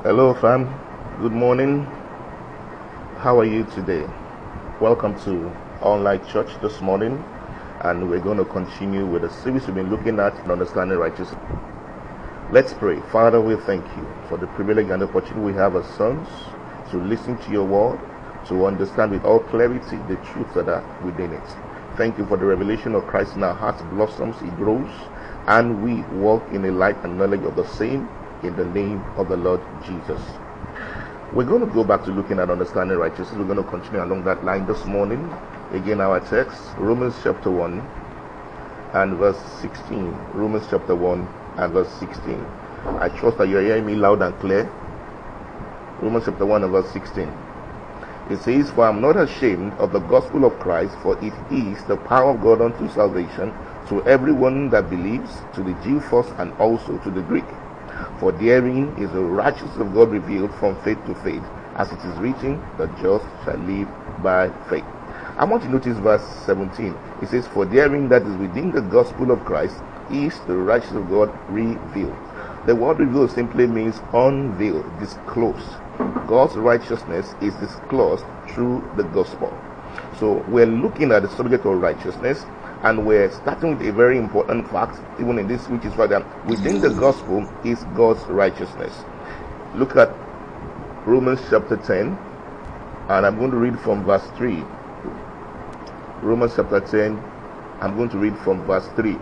Hello, fam. Good morning. How are you today? Welcome to Online Church this morning, and we're going to continue with the series we've been looking at in understanding righteousness. Let's pray. Father, we thank you for the privilege and opportunity we have as sons to listen to your word, to understand with all clarity the truths that are within it. Thank you for the revelation of Christ in our hearts blossoms, it grows, and we walk in the light and knowledge of the same in the name of the Lord Jesus. We're going to go back to looking at understanding righteousness. We're going to continue along that line this morning. Again, our text, Romans chapter 1 and verse 16. Romans chapter 1 and verse 16. I trust that you're hearing me loud and clear. Romans chapter 1 and verse 16. It says, "For I am not ashamed of the gospel of Christ, for it is the power of God unto salvation to everyone that believes, to the Jew first and also to the Greek. For therein is the righteousness of God revealed from faith to faith, as it is written, the just shall live by faith." I want to notice verse 17. It says, "For therein that is within the gospel of Christ is the righteousness of God revealed." The word revealed simply means unveiled, disclosed. God's righteousness is disclosed through the gospel. So we're looking at the subject of righteousness, and we're starting with a very important fact, even in this, which is that within the gospel is God's righteousness. Look at Romans chapter 10, and I'm going to read from verse 3. Romans chapter 10, I'm going to read from verse 3.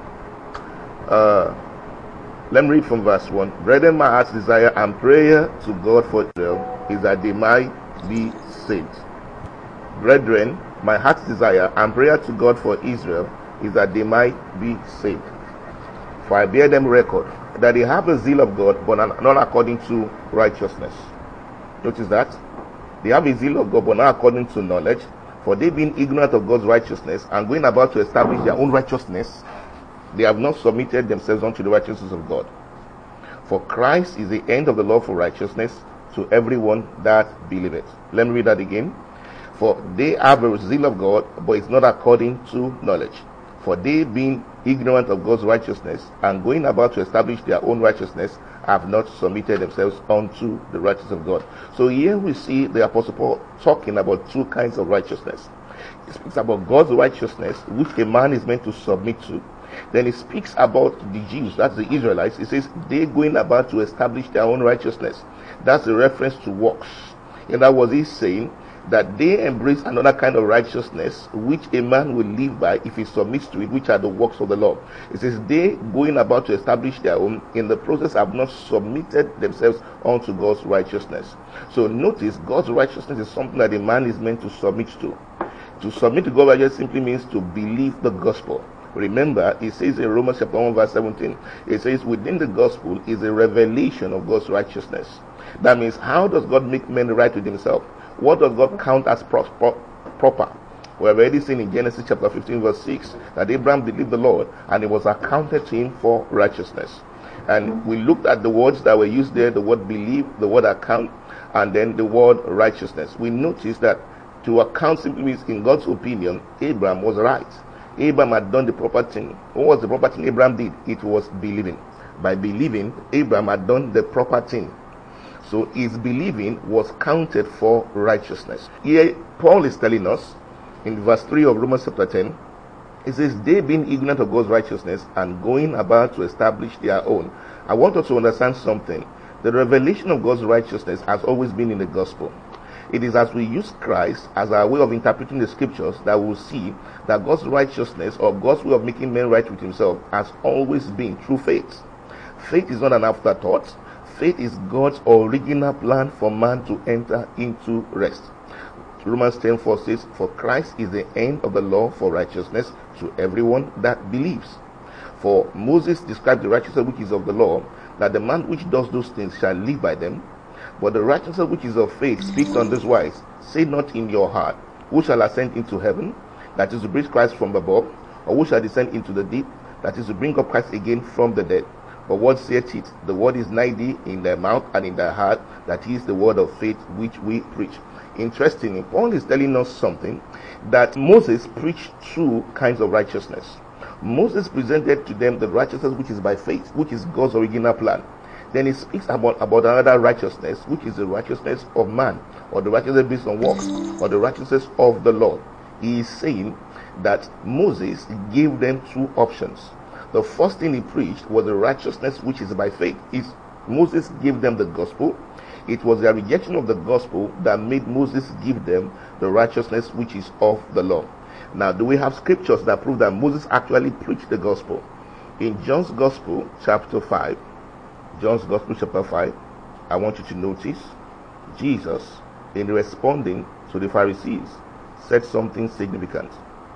Let me read from verse 1. "Brethren, my heart's desire and prayer to God for Israel is that they might be saved." Brethren, my heart's desire and prayer to God for Israel is that they might be saved. "For I bear them record that they have the zeal of God, but not according to righteousness." Notice that. They have a zeal of God, but not according to knowledge. "For they being ignorant of God's righteousness, and going about to establish their own righteousness, they have not submitted themselves unto the righteousness of God. For Christ is the end of the law for righteousness to everyone that believeth." Let me read that again. "For they have a zeal of God, but it's not according to knowledge. For they being ignorant of God's righteousness, and going about to establish their own righteousness, have not submitted themselves unto the righteousness of God." So here we see the Apostle Paul talking about two kinds of righteousness. He speaks about God's righteousness, which a man is meant to submit to. Then he speaks about the Jews, that's the Israelites. He says they're going about to establish their own righteousness. That's a reference to works. In other words, he's saying that they embrace another kind of righteousness which a man will live by if he submits to it, which are the works of the law. It says they going about to establish their own, in the process have not submitted themselves unto God's righteousness. So notice, God's righteousness is something that a man is meant to submit to. To submit to God's righteousness simply means to believe the gospel. Remember, it says in Romans chapter 1 verse 17, it says within the gospel is a revelation of God's righteousness. That means, how does God make men right with himself? What does God count as proper? We have already seen in Genesis chapter 15 verse 6 that Abraham believed the Lord and it was accounted to him for righteousness. And we looked at the words that were used there, the word believe, the word account, and then the word righteousness. We noticed that to account simply means, in God's opinion, Abraham was right. Abraham had done the proper thing. What was the proper thing Abraham did? It was believing. By believing, Abraham had done the proper thing. So his believing was counted for righteousness. Here, Paul is telling us, in verse 3 of Romans chapter 10, it says, "They being ignorant of God's righteousness and going about to establish their own." I want us to understand something. The revelation of God's righteousness has always been in the gospel. It is as we use Christ as our way of interpreting the scriptures that we will see that God's righteousness, or God's way of making men right with himself, has always been through faith. Faith is not an afterthought. Faith is God's original plan for man to enter into rest. Romans 10:4 says, "For Christ is the end of the law for righteousness to everyone that believes." For Moses described the righteousness which is of the law, that the man which does those things shall live by them. But the righteousness which is of faith speaks on this wise, "Say not in your heart, who shall ascend into heaven, that is to bring Christ from above, or who shall descend into the deep, that is to bring up Christ again from the dead. But what saith it? The word is nigh thee, in thy mouth and in thy heart, that is the word of faith which we preach." Interestingly, Paul is telling us something, that Moses preached two kinds of righteousness. Moses presented to them the righteousness which is by faith, which is God's original plan. Then he speaks about another righteousness, which is the righteousness of man, or the righteousness based on works, or the righteousness of the Lord. He is saying that Moses gave them two options. The first thing he preached was the righteousness which is by faith. Moses gave them the gospel. It was their rejection of the gospel that made Moses give them the righteousness which is of the law. Now, do we have scriptures that prove that Moses actually preached the gospel? In John's Gospel, chapter 5, I want you to notice Jesus, in responding to the Pharisees, said something significant.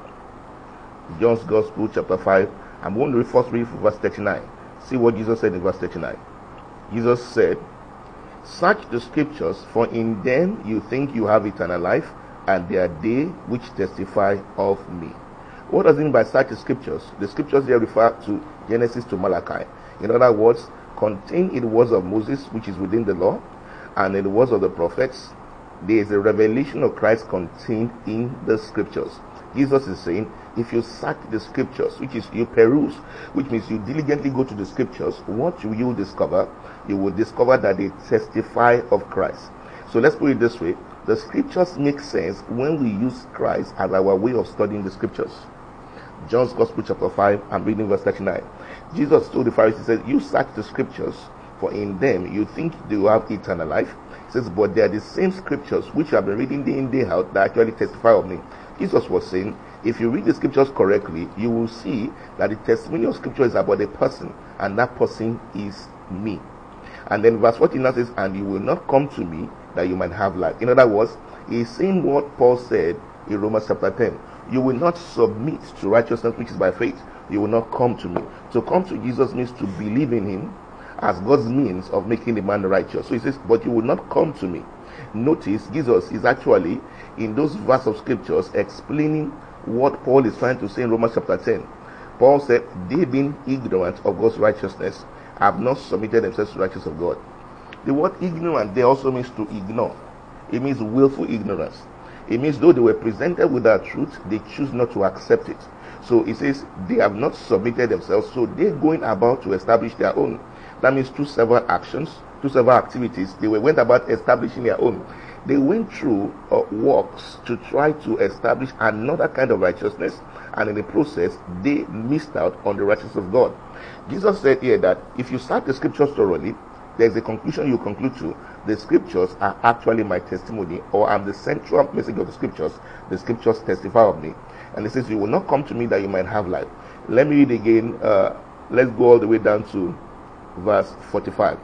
John's Gospel, chapter 5, I'm going to first read from verse 39. See what Jesus said in verse 39. Jesus said, "Search the scriptures, for in them you think you have eternal life, and they are they which testify of me." What does it mean by search the scriptures? The scriptures here refer to Genesis to Malachi. In other words, contain in the words of Moses, which is within the law, and in the words of the prophets, there is a revelation of Christ contained in the scriptures. Jesus is saying, if you search the scriptures, which is you peruse, which means you diligently go to the scriptures, what will you discover? You will discover that they testify of Christ. So let's put it this way. The scriptures make sense when we use Christ as our way of studying the scriptures. John's Gospel, chapter 5, I'm reading verse 39. Jesus told the Pharisees, he said, "You search the scriptures, for in them you think you have eternal life." He says, "But they are the same scriptures which you have been reading day in, day out that actually testify of me." Jesus was saying, if you read the scriptures correctly, you will see that the testimony of scripture is about a person, and that person is me. And then verse 49 says, "And you will not come to me that you might have life." In other words, he's saying what Paul said in Romans chapter 10. You will not submit to righteousness which is by faith. You will not come to me. To come to Jesus means to believe in him as God's means of making the man righteous. So he says, but you will not come to me. Notice, Jesus is actually in those verses of scriptures explaining what Paul is trying to say in Romans chapter 10. Paul said, "They being ignorant of God's righteousness have not submitted themselves to the righteousness of God." The word ignorant there also means to ignore. It means willful ignorance. It means though they were presented with that truth, they choose not to accept it. So it says they have not submitted themselves, so they're going about to establish their own. That means through several actions, through several activities, they went about establishing their own. They went through works to try to establish another kind of righteousness, and in the process, they missed out on the righteousness of God. Jesus said here that if you search the scriptures thoroughly, there's a conclusion you conclude to. The scriptures are actually my testimony, or I'm the central message of the scriptures. The scriptures testify of me. And it says, "You will not come to me that you might have life." Let me read again. Let's go all the way down to verse 45.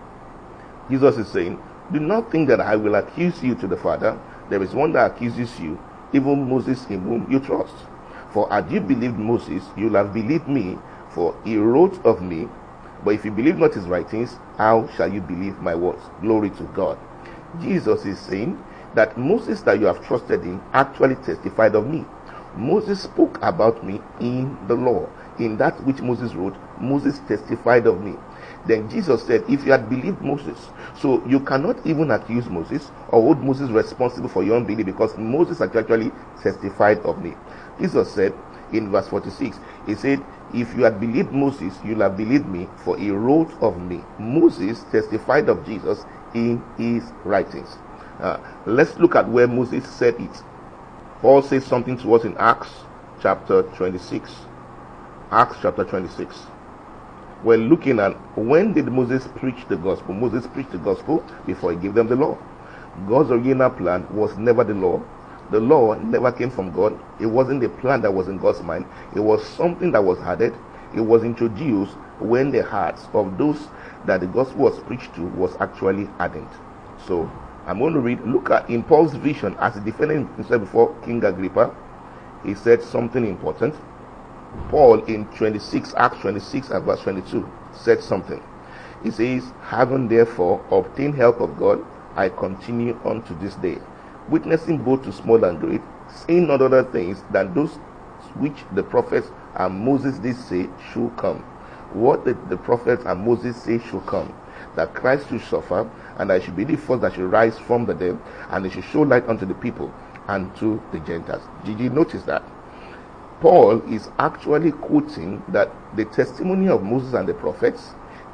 Jesus is saying, "Do not think that I will accuse you to the Father. There is one that accuses you, even Moses, in whom you trust. For had you believed Moses, you'll have believed me, for he wrote of me. But if you believe not his writings, how shall you believe my words?" Glory to God. Jesus is saying that Moses that you have trusted in actually testified of me. Moses spoke about me in the law. In that which Moses wrote, Moses testified of me. Then Jesus said, if you had believed Moses, so you cannot even accuse Moses or hold Moses responsible for your unbelief, because Moses actually testified of me. Jesus said in verse 46, he said, "If you had believed Moses, you'll have believed me, for he wrote of me." Moses testified of Jesus in his writings. Let's look at where Moses said it. Paul says something to us in Acts chapter 26. Acts chapter 26. We're looking at, when did Moses preach the gospel? Moses preached the gospel before he gave them the law. God's original plan was never the law. The law never came from God. It wasn't the plan that was in God's mind. It was something that was added. It was introduced when the hearts of those that the gospel was preached to was actually hardened. So I'm going to read, look at in Paul's vision as he defended himself before King Agrippa. He said something important. Paul in Acts 26 and verse 22 said something. He says, "Having therefore obtained help of God, I continue unto this day, witnessing both to small and great, saying not other things than those which the prophets and Moses did say should come." What did the prophets and Moses say should come? That Christ should suffer, and that he should be the first that should rise from the dead, and he should show light unto the people and to the Gentiles. Did you notice that? Paul is actually quoting that the testimony of Moses and the prophets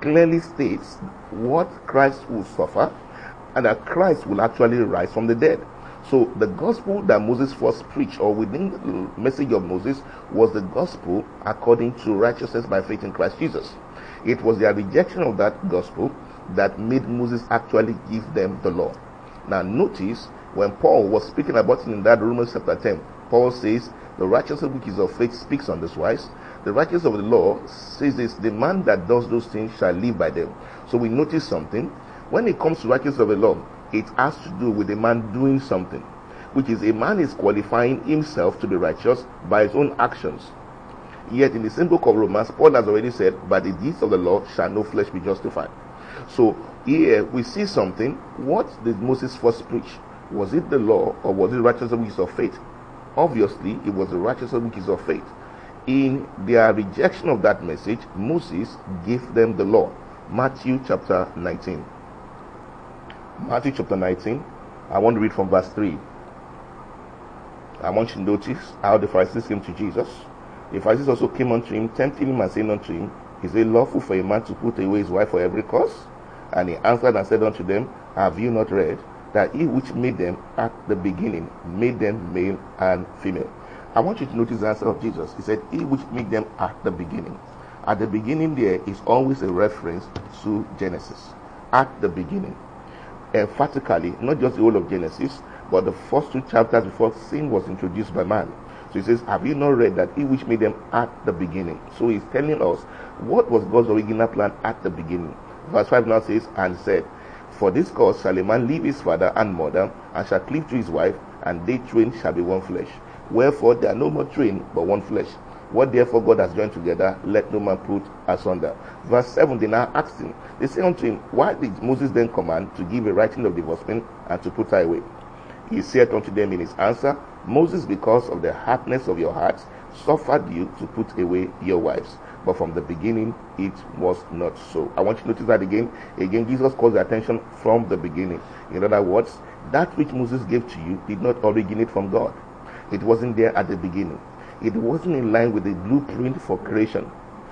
clearly states what Christ will suffer and that Christ will actually rise from the dead. So the gospel that Moses first preached, or within the message of Moses, was the gospel according to righteousness by faith in Christ Jesus. It was their rejection of that gospel that made Moses actually give them the law. Now notice, when Paul was speaking about it in that Romans chapter 10, Paul says, the righteousness which is of faith speaks on this wise. The righteousness of the law says this, the man that does those things shall live by them. So we notice something. When it comes to righteousness of the law, it has to do with a man doing something, which is a man is qualifying himself to be righteous by his own actions. Yet in the same book of Romans, Paul has already said, by the deeds of the law shall no flesh be justified. So here we see something. What did Moses first preach? Was it the law, or was it righteousness which is of faith? Obviously, it was the righteousness which is of faith. In their rejection of that message, Moses gave them the law. Matthew chapter 19. Matthew chapter 19, I want to read from verse 3. I want you to notice how the Pharisees came to Jesus. The Pharisees also came unto him, tempting him and saying unto him, is it lawful for a man to put away his wife for every cause? And he answered and said unto them, have you not read that he which made them at the beginning made them male and female? I want you to notice the answer of Jesus. He said, he which made them at the beginning. At the beginning there is always a reference to Genesis. At the beginning. Emphatically, not just the whole of Genesis, but the first 2 chapters before sin was introduced by man. So he says, have you not read that he which made them at the beginning? So he's telling us what was God's original plan at the beginning. Verse 5 now says, and said, for this cause shall a man leave his father and mother, and shall cleave to his wife, and they twain shall be one flesh. Wherefore they are no more twain, but one flesh. What therefore God has joined together, let no man put asunder. Verse 7, they now asked him, they say unto him, why did Moses then command to give a writing of divorcement and to put her away? He said unto them in his answer, Moses, because of the hardness of your hearts, suffered you to put away your wives. But from the beginning, it was not so. I want you to notice that again. Again, Jesus calls the attention from the beginning. In other words, that which Moses gave to you did not originate from God. It wasn't there at the beginning. It wasn't in line with the blueprint for creation.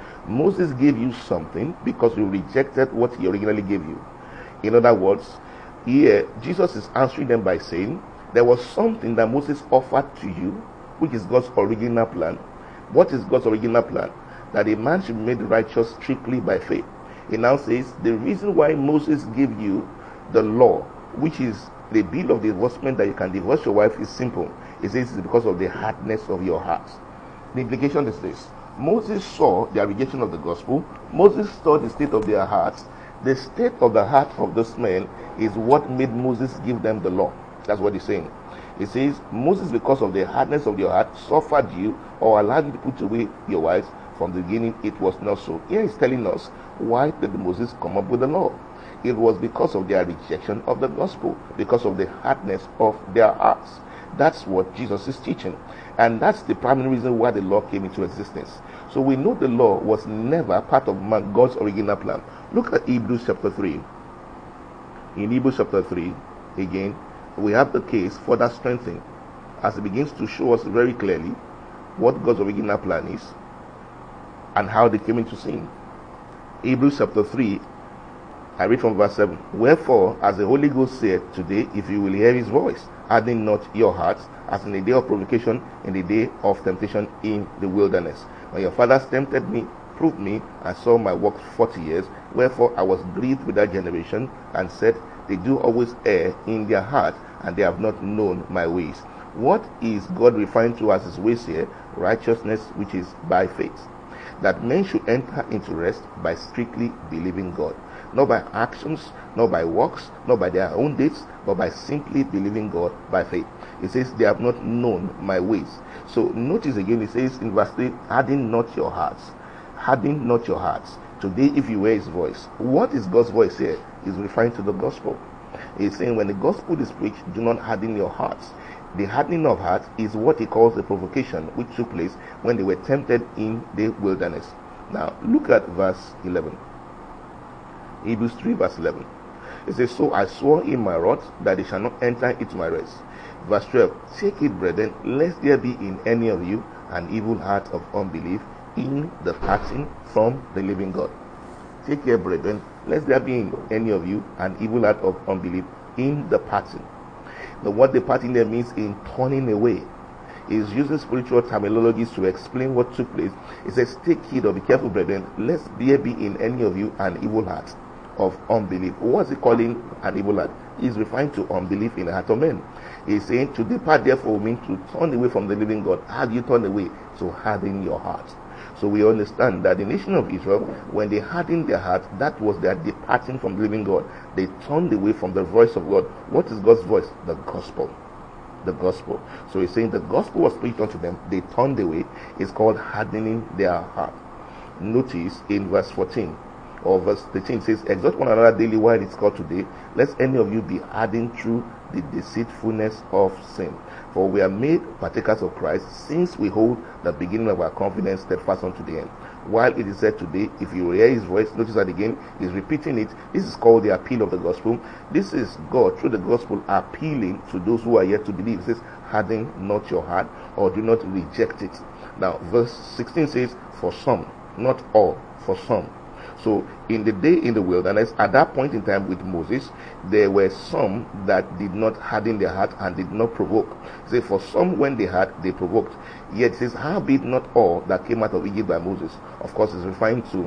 Moses gave you something because you rejected what he originally gave you. In other words, here Jesus is answering them by saying, there was something that Moses offered to you, which is God's original plan. What is God's original plan? That a man should be made righteous strictly by faith. He now says, the reason why Moses gave you the law, which is the bill of divorcement that you can divorce your wife, is simple. He says it's because of the hardness of your hearts. The implication is this. Moses saw their rejection of the gospel. Moses saw the state of their hearts. The state of the heart of this man is what made Moses give them the law. That's what he's saying. He says, Moses, because of the hardness of your heart, suffered you or allowed you to put away your wives. From the beginning, it was not so. Here he's telling us, why did Moses come up with the law? It was because of their rejection of the gospel, because of the hardness of their hearts. That's what Jesus is teaching. And that's the primary reason why the law came into existence. So we know the law was never part of God's original plan. Look at Hebrews chapter 3. In Hebrews chapter 3, again, we have the case further strengthened as it begins to show us very clearly what God's original plan is and how they came into sin. Hebrews chapter 3, I read from verse 7. Wherefore, as the Holy Ghost said, today, if you will hear his voice, harden not your hearts, as in the day of provocation, in the day of temptation in the wilderness. When your fathers tempted me, proved me, and saw my works 40 years, wherefore I was grieved with that generation, and said, they do always err in their heart, and they have not known my ways. What is God referring to as his ways here? Righteousness, which is by faith. That men should enter into rest by strictly believing God. Not by actions, not by works, not by their own deeds, but by simply believing God by faith. It says, they have not known my ways. So notice again, it says in verse 3, harden not your hearts. Harden not your hearts. Today, if you hear his voice. What is God's voice here? He's referring to the gospel. He's saying when the gospel is preached, do not harden your hearts. The hardening of hearts is what he calls the provocation, which took place when they were tempted in the wilderness. Now, look at verse 11. Hebrews 3 verse 11. It says, so I swore in my wrath that they shall not enter into my rest. Verse 12. Take it, brethren, lest there be in any of you an evil heart of unbelief in the departing from the living God. Take care, brethren, lest there be in any of you an evil heart of unbelief in the parting. The word departing there means in turning away. Is using spiritual terminologies to explain what took place. It says, take heed or be careful, brethren, lest there be in any of you an evil heart of unbelief. What's he calling an evil heart? He's referring to unbelief in the heart of men. He's saying to depart therefore means to turn away from the living God. How do you turn away? To harden your heart. So we understand that the nation of Israel, when they hardened their heart, that was their departing from the living God. They turned away from the voice of God. What is God's voice? The gospel. The gospel. So he's saying the gospel was preached unto them. They turned away. It's called hardening their heart. Notice in verse 14 or verse 13 it says, exhort one another daily while it's called today, lest any of you be hardened through the deceitfulness of sin. For we are made partakers of Christ, since we hold the beginning of our confidence steadfast unto the end. While it is said today, if you hear his voice, notice that again, he's repeating it. This is called the appeal of the gospel. This is God, through the gospel, appealing to those who are yet to believe. It says, harden not your heart, or do not reject it. Now, verse 16 says, for some, not all, for some. So in the day in the wilderness, at that point in time with Moses, there were some that did not harden their heart and did not provoke. Say, for some when they had, they provoked. Yet it says, howbeit not all that came out of Egypt by Moses. Of course, it's referring to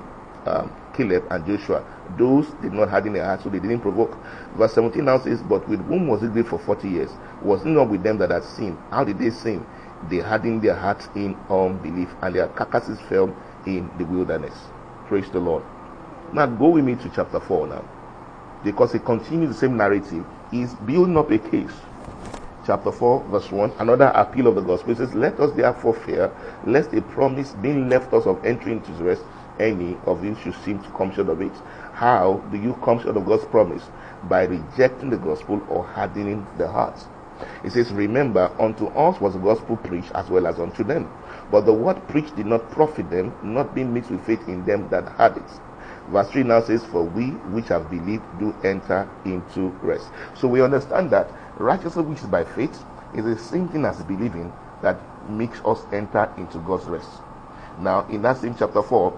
Caleb and Joshua. Those did not harden their heart, so they didn't provoke. Verse 17 now says, but with whom was it built for 40 years? Was it not with them that had sinned? How did they sin? They hardened their hearts in unbelief, and their carcasses fell in the wilderness. Praise the Lord. Now go with me to chapter 4 now, because it continues the same narrative. He's building up a case. Chapter 4 verse 1, another appeal of the gospel. It says, let us therefore fear, lest a promise being left us of entering into his rest, any of you should seem to come short of it. How do you come short of God's promise? By rejecting the gospel or hardening the hearts. It says, remember, unto us was the gospel preached as well as unto them. But the word preached did not profit them, not being mixed with faith in them that had it. Verse 3 now says, for we which have believed do enter into rest. So we understand that righteousness which is by faith is the same thing as believing that makes us enter into God's rest. Now in that same chapter 4,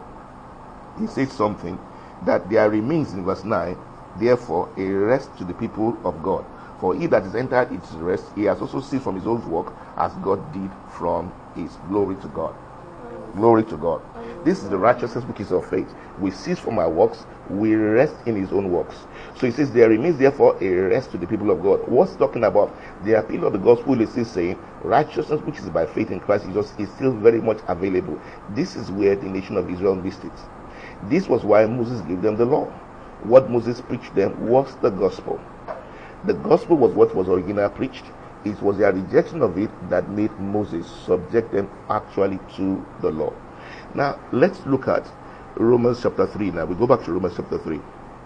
he says something that there remains in verse 9, therefore a rest to the people of God. For he that is entered into rest, he has also ceased from his own work, as God did from his. Glory to God. Glory to God. This is the righteousness which is of faith. We cease from our works, we rest in his own works. So he says, there remains therefore a rest to the people of God. What's talking about? The appeal of the gospel is still saying, righteousness which is by faith in Christ Jesus is still very much available. This is where the nation of Israel missed it. This was why Moses gave them the law. What Moses preached them was the gospel. The gospel was what was originally preached. It was their rejection of it that made Moses subject them actually to the law. Now, let's look at Romans chapter 3. Now, we go back to Romans chapter 3.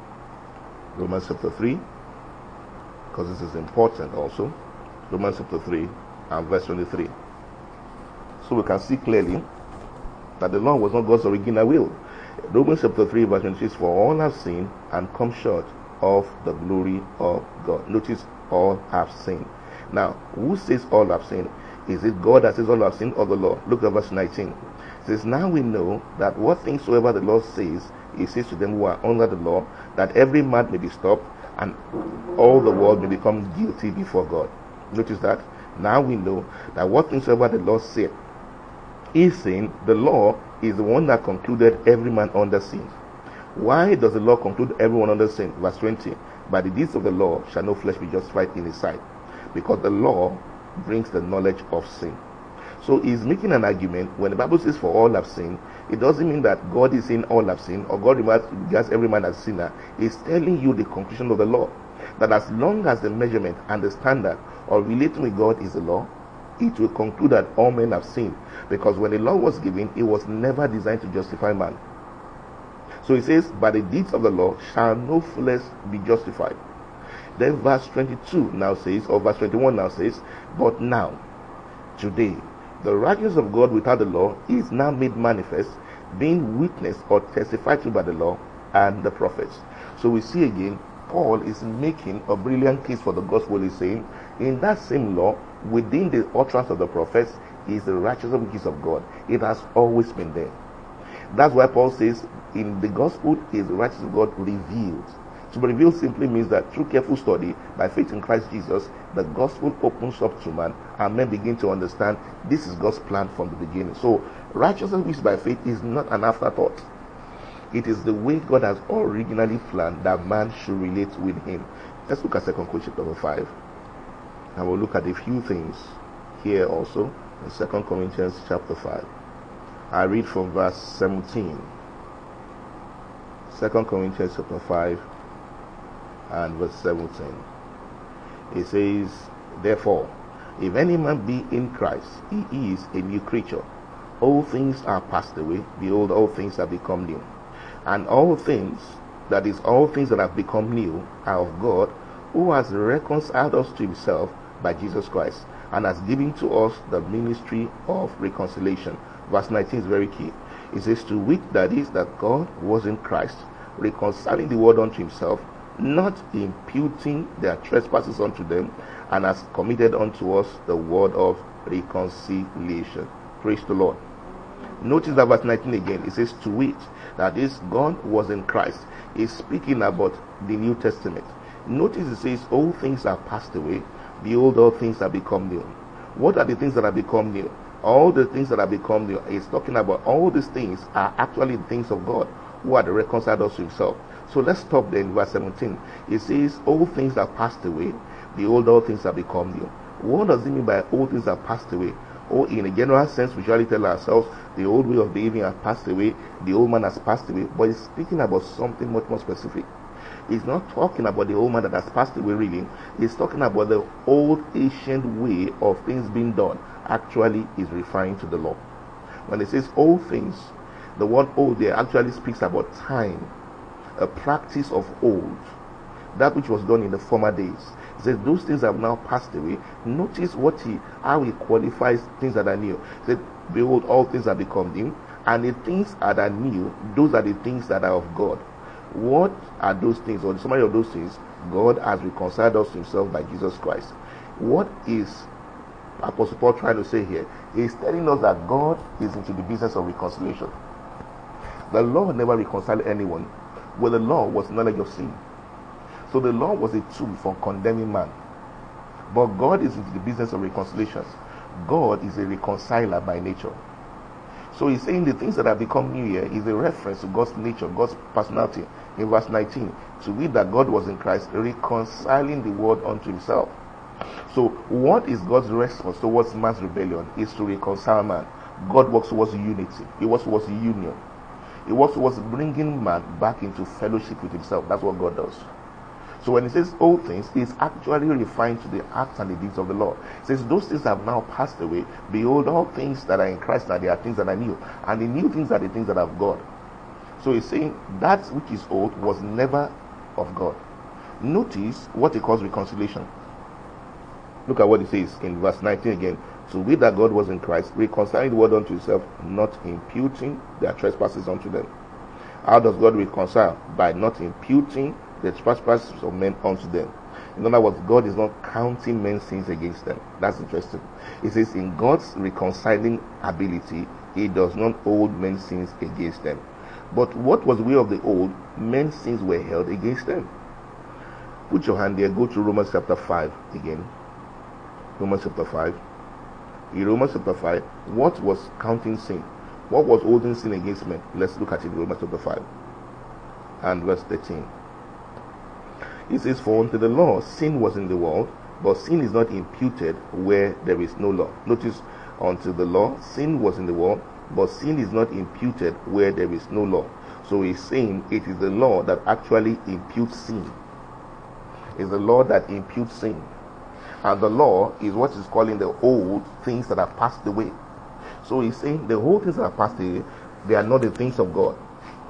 Romans chapter 3, because this is important also. Romans chapter 3 and verse 23. So we can see clearly that the law was not God's original will. Romans chapter 3 verse 26, for all have sinned and come short of the glory of God. Notice, all have sinned. Now, who says all have sinned? Is it God that says all have sinned, or the law? Look at verse 19. It says, now we know that what things soever the law says, he says to them who are under the law, that every man may be stopped, and all the world may become guilty before God. Notice that. Now we know that what things soever the law said, is saying the law is the one that concluded every man under sin. Why does the law conclude everyone under sin? Verse 20. By the deeds of the law shall no flesh be justified in his sight, because the law brings the knowledge of sin. So he's making an argument. When the Bible says for all have sinned, it doesn't mean that God is saying all have sinned, or God regards every man as sinner. He's telling you the conclusion of the law, that as long as the measurement and the standard of relating with God is the law, it will conclude that all men have sinned. Because when the law was given, it was never designed to justify man. So it says, by the deeds of the law shall no flesh be justified. Then verse 22 now says, or verse 21 now says, but now, today, the righteousness of God without the law is now made manifest, being witnessed or testified to by the law and the prophets. So we see again, Paul is making a brilliant case for the gospel. He's saying, in that same law, within the utterance of the prophets, is the righteousness which is of God. It has always been there. That's why Paul says in the gospel is the righteousness of God revealed. To be revealed simply means that through careful study, by faith in Christ Jesus, the gospel opens up to man, and men begin to understand this is God's plan from the beginning. So righteousness which is by faith is not an afterthought. It is the way God has originally planned that man should relate with him. Let's look at 2 Corinthians chapter 5. And we'll look at a few things here also in 2 Corinthians chapter 5. I read from verse 17. 2 Corinthians chapter 5 and verse 17. It says, therefore, if any man be in Christ, he is a new creature. All things are passed away. Behold, all things have become new. And all things, that is, all things that have become new, are of God, who has reconciled us to himself by Jesus Christ, and has given to us the ministry of reconciliation. Verse 19 is very key. It says, to wit, that is, that God was in Christ, reconciling the world unto himself, not imputing their trespasses unto them, and has committed unto us the word of reconciliation. Praise the Lord. Notice that verse 19 again. It says, to wit, that is, God was in Christ. It's speaking about the New Testament. Notice it says, all things are passed away. Behold, all things have become new. What are the things that have become new? All the things that have become new is talking about all these things are actually the things of God, who had reconciled us to himself. So let's stop there in verse 17. It says, all things are passed away. Behold, all things have become new. What does it mean by all things are passed away? Or in a general sense, we usually tell ourselves the old way of behaving has passed away, the old man has passed away, but it's speaking about something much more specific. It's not talking about the old man that has passed away really. It's talking about the old ancient way of things being done. Actually is referring to the law. When it says old things, the word old there actually speaks about time, a practice of old, that which was done in the former days. It says those things have now passed away. Notice how he qualifies things that are new. He said, behold, all things have become new, and the things that are new, those are the things that are of God. What are those things, or summary of those things? God has reconciled us to himself by Jesus Christ. What is Apostle Paul trying to say here? He's telling us that God is into the business of reconciliation. The law never reconciled anyone, where the law was knowledge of sin. So the law was a tool for condemning man. But God is into the business of reconciliation. God is a reconciler by nature. So he's saying the things that have become new here is a reference to God's nature, God's personality. In verse 19, to wit that God was in Christ, reconciling the world unto himself. So what is God's response towards man's rebellion? Is to reconcile man. God works towards unity. He works towards union. He works towards bringing man back into fellowship with himself. That's what God does. So when he says all things, he's actually referring to the acts and the deeds of the Lord. He says those things have now passed away. Behold, all things that are in Christ now, they are things that are new. And the new things are the things that are of God. So he's saying that which is old was never of God. Notice what he calls reconciliation. Look at what he says in verse 19 again. To wit that God was in Christ, reconciling the world unto himself, not imputing their trespasses unto them. How does God reconcile? By not imputing the trespasses of men unto them. In other words, God is not counting men's sins against them. That's interesting. It says in God's reconciling ability, he does not hold men's sins against them. But what was the way of the old? Men's sins were held against them. Put your hand there, go to Romans chapter 5 again. Romans chapter 5. In Romans chapter 5, what was counting sin? What was holding sin against men? Let's look at it in Romans chapter 5 and verse 13. It says, for unto the law sin was in the world, but sin is not imputed where there is no law. Notice, unto the law sin was in the world, but sin is not imputed where there is no law. So he's saying it is the law that actually imputes sin. It's the law that imputes sin. And the law is what is calling the old things that have passed away. So he's saying the whole things that have passed away, they are not the things of God.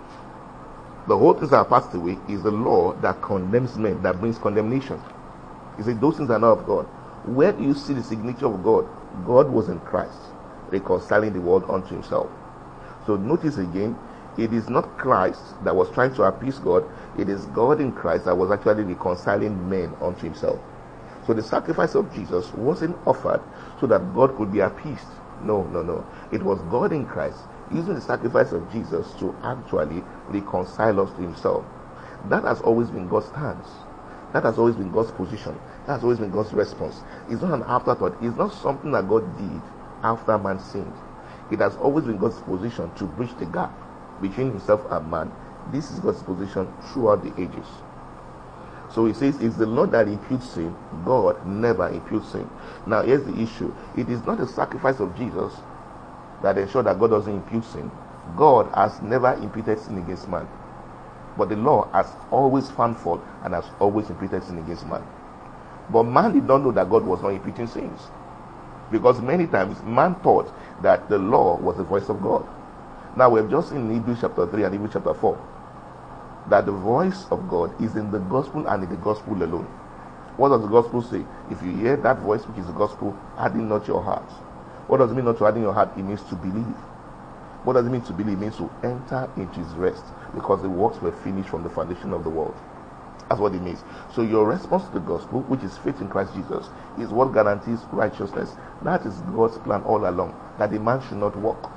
The whole things that have passed away is the law that condemns men, that brings condemnation. He said those things are not of God. Where do you see the signature of God? God was in Christ, reconciling the world unto himself. So notice again, it is not Christ that was trying to appease God. It is God in Christ that was actually reconciling men unto himself. So the sacrifice of Jesus wasn't offered so that God could be appeased. No. It was God in Christ using the sacrifice of Jesus to actually reconcile us to himself. That has always been God's stance. That has always been God's position. That has always been God's response. It's not an afterthought. It's not something that God did after man sinned. It has always been God's position to bridge the gap between himself and man. This is God's position throughout the ages. So he says, it's the Lord that imputes sin. God never imputes sin. Now here's the issue. It is not the sacrifice of Jesus that ensures that God doesn't impute sin. God has never imputed sin against man. But the law has always found fault and has always imputed sin against man. But man did not know that God was not imputing sins. Because many times man thought that the law was the voice of God. Now we have just seen in Hebrews chapter 3 and Hebrews chapter 4 that the voice of God is in the gospel and in the gospel alone. What does the gospel say? If you hear that voice, which is the gospel, harden not your heart. What does it mean not to harden your heart? It means to believe. What does it mean to believe? It means to enter into his rest, because the works were finished from the foundation of the world. That's what it means. So your response to the gospel, which is faith in Christ Jesus, is what guarantees righteousness. That is God's plan all along, that the man should not walk.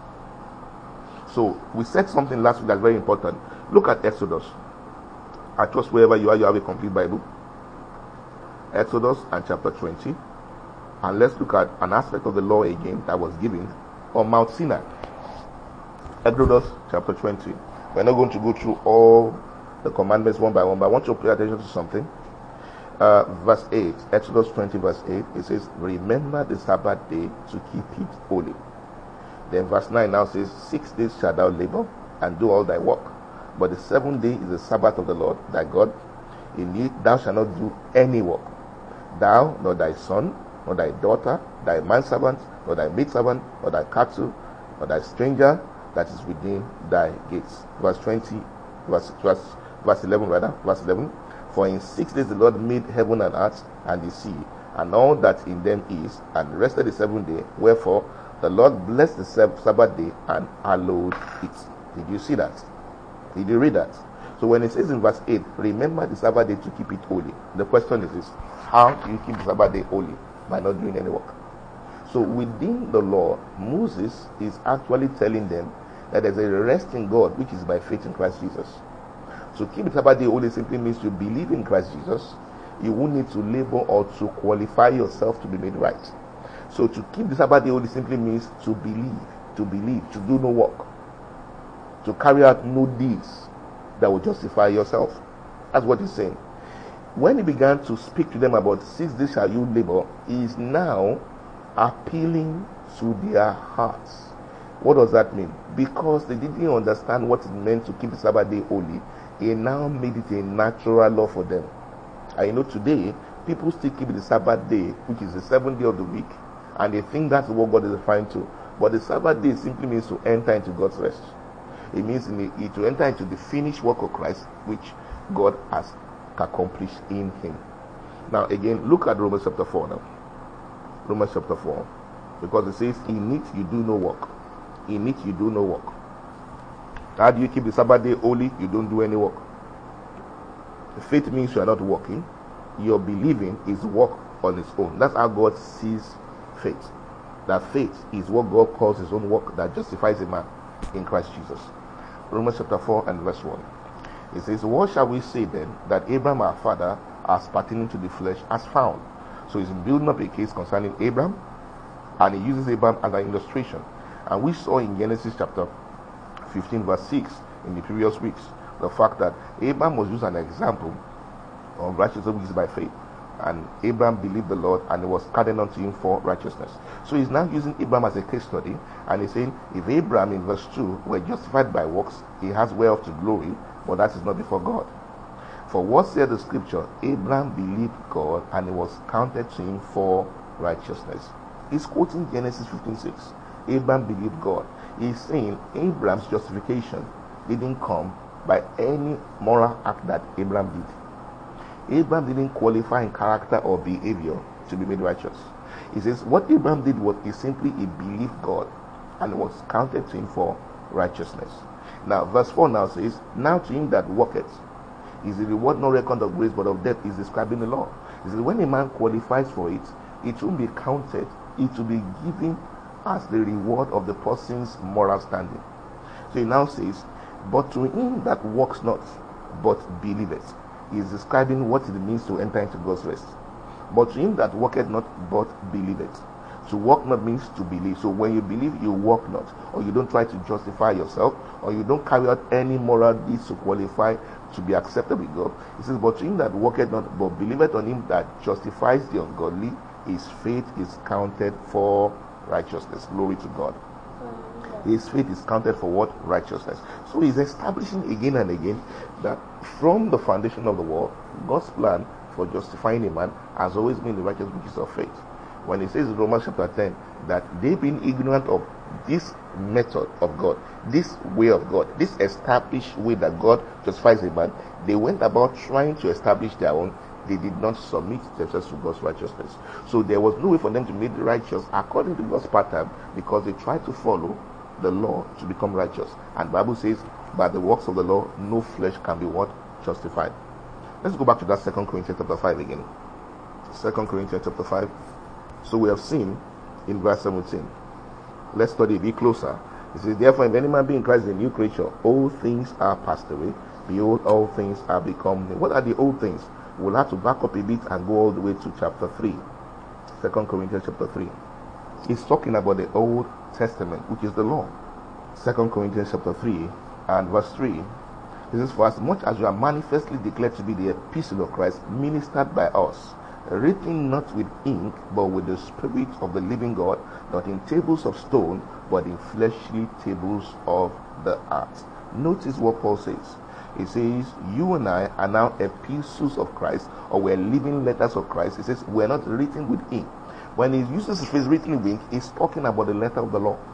So we said something last week that's very important. Look at Exodus. I trust wherever you are, you have a complete Bible. Exodus and chapter 20. And let's look at an aspect of the law again that was given on Mount Sinai. Exodus chapter 20. We're not going to go through all the commandments one by one, but I want you to pay attention to something. Verse 8, Exodus 20 verse 8, it says, remember the Sabbath day to keep it holy. Then verse 9 now says, 6 days shalt thou labor and do all thy work, but the 7th day is the Sabbath of the Lord thy God. In it thou shalt not do any work, thou, nor thy son, nor thy daughter, thy manservant, nor thy maidservant, nor thy cattle, nor thy stranger that is within thy gates. Verse 11. For in 6 days the Lord made heaven and earth and the sea and all that in them is, and rested the 7th day. Wherefore the Lord blessed the Sabbath day and hallowed it. Did you see that? Did you read that? So when it says in verse 8, remember the Sabbath day to keep it holy, the question is this: how do you keep the Sabbath day holy? By not doing any work. So within the law, Moses is actually telling them that there's a rest in God, which is by faith in Christ Jesus. So keep the Sabbath day holy simply means to believe in Christ Jesus. You won't need to labor or to qualify yourself to be made right. So to keep the Sabbath day holy simply means to believe, to do no work, to carry out no deeds that will justify yourself. That's what he's saying. When he began to speak to them about 6 days shall you labor, he is now appealing to their hearts. What does that mean? Because they didn't understand what it meant to keep the Sabbath day holy, he now made it a natural law for them. I know today, people still keep the Sabbath day, which is the 7th day of the week, and they think that's what God is referring to. But the Sabbath day simply means to enter into God's rest. It means to enter into the finished work of Christ, which God has accomplished in him. Now again, look at Romans chapter 4 now. Romans chapter 4. Because it says, in it you do no work. In it you do no work. How do you keep the Sabbath day holy? You don't do any work. Faith means you are not working. Your believing is work on its own. That's how God sees faith. That faith is what God calls his own work that justifies a man in Christ Jesus. Romans chapter 4 and verse 1. It says, what shall we say then that Abraham our father, as pertaining to the flesh, has found? So he's building up a case concerning Abraham, and he uses Abraham as an illustration. And we saw in Genesis chapter 15 verse 6 in the previous weeks the fact that Abraham was used as an example of righteousness which is by faith, and Abraham believed the Lord and it was credited unto him for righteousness. So he's now using Abraham as a case study, and he's saying if Abraham in verse 2 were justified by works, he has whereof to glory, but that is not before God. For what said the scripture? Abraham believed God and it was counted to him for righteousness. He's quoting Genesis 15:6. Abraham believed God. He's saying Abraham's justification didn't come by any moral act that Abraham did. Abraham didn't qualify in character or behavior to be made righteous. He says what Abraham did was he simply believed God and it was counted to him for righteousness. Now verse 4 now says, now to him that worketh is the reward not reckoned of grace but of debt, is describing the law. He says when a man qualifies for it, it won't be counted, it will be given as the reward of the person's moral standing. So he now says, but to him that works not, but believeth. He is describing what it means to enter into God's rest. But to him that worketh not, but believeth. To work not means to believe. So when you believe, you work not, or you don't try to justify yourself, or you don't carry out any moral deeds to qualify to be accepted with God. It says, but to him that worketh not, but believeth on him that justifies the ungodly, his faith is counted for righteousness. Glory to God. His faith is counted for what? Righteousness. So he's establishing again and again that from the foundation of the world, God's plan for justifying a man has always been the righteous which is of faith. When he says in Romans chapter 10 that they being ignorant of this method of God, this way of God, this established way that God justifies a man, they went about trying to establish their own. They did not submit themselves to God's righteousness. So there was no way for them to be righteous according to God's pattern, because they tried to follow the law to become righteous. And the Bible says, by the works of the law, no flesh can be what? Justified. Let's go back to that 2 Corinthians chapter 5 again. 2 Corinthians chapter 5. So we have seen in verse 17. Let's study a bit closer. It says, therefore, if any man be in Christ, a new creature, all things are passed away. Behold, all things are become new. What are the old things? We'll have to back up a bit and go all the way to chapter 3. 2 Corinthians chapter 3. He's talking about the Old Testament, which is the law. 2 Corinthians chapter 3 and verse 3. It says, for as much as you are manifestly declared to be the epistle of Christ, ministered by us, written not with ink, but with the Spirit of the living God, not in tables of stone, but in fleshly tables of the heart. Notice what Paul says. He says, you and I are now epistles of Christ, or we're living letters of Christ. He says, we're not written with ink. When he uses the phrase written with ink, he's talking about the letter of the law.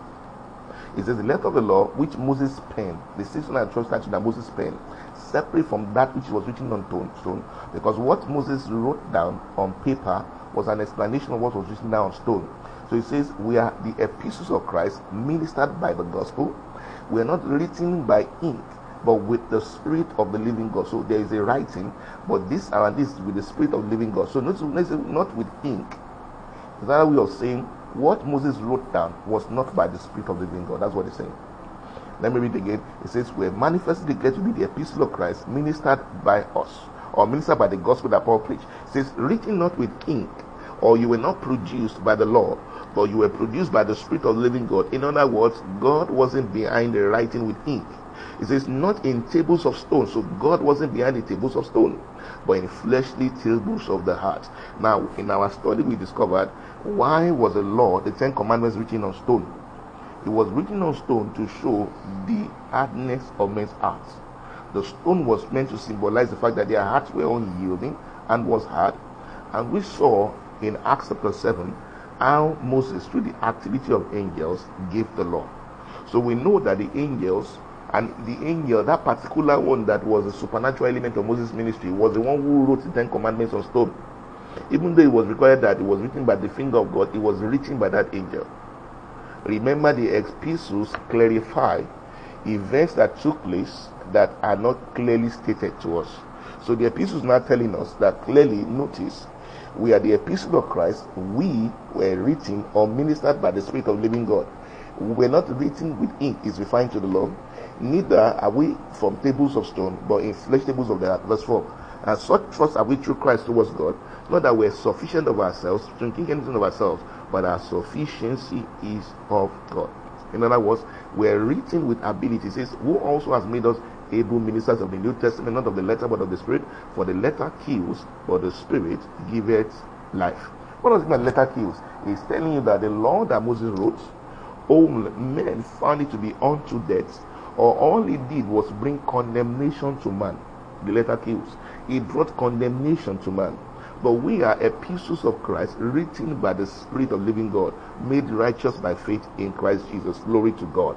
He says the letter of the law which Moses penned, the 612 statutes that Moses penned, separate from that which was written on stone, because what Moses wrote down on paper was an explanation of what was written down on stone. So he says we are the epistles of Christ, ministered by the gospel. We are not written by ink, but with the Spirit of the living God. So there is a writing, but this with the Spirit of the living God. So not with ink. Another way of saying what Moses wrote down was not by the Spirit of the living God. That's what he's saying. Let me read again. It says, we're manifestly declared to be the epistle of Christ, ministered by us, or ministered by the gospel that Paul preached. It says, written not with ink, or you were not produced by the law, but you were produced by the Spirit of the living God. In other words, God wasn't behind the writing with ink. It says, not in tables of stone. So God wasn't behind the tables of stone, but in fleshly tables of the heart. Now, in our study, we discovered why was the law, the 10 Commandments, written on stone. It was written on stone to show the hardness of men's hearts. The stone was meant to symbolize the fact that their hearts were unyielding and was hard. And we saw in Acts chapter 7 how Moses, through the activity of angels, gave the law. So we know that the angels, and the angel, that particular one that was a supernatural element of Moses' ministry, was the one who wrote the 10 Commandments on stone. Even though it was required that it was written by the finger of God, it was written by that angel. Remember, the epistles clarify events that took place that are not clearly stated to us. So the epistles now telling us that clearly, notice, we are the epistle of Christ. We were written or ministered by the Spirit of living God. We were not written with ink, is referring to the law. Neither are we from tables of stone, but in flesh tables of the heart. Verse 4. And such trust are we through Christ towards God, not that we're sufficient of ourselves, to think anything of ourselves, but our sufficiency is of God. In other words, we're written with ability. It says, who also has made us able ministers of the New Testament, not of the letter but of the Spirit. For the letter kills, but the Spirit giveth life. What does it mean, letter kills? It's telling you that the law that Moses wrote, all men found it to be unto death, or all it did was bring condemnation to man. The letter kills. It brought condemnation to man. But we are epistles of Christ, written by the Spirit of living God, made righteous by faith in Christ Jesus. Glory to God.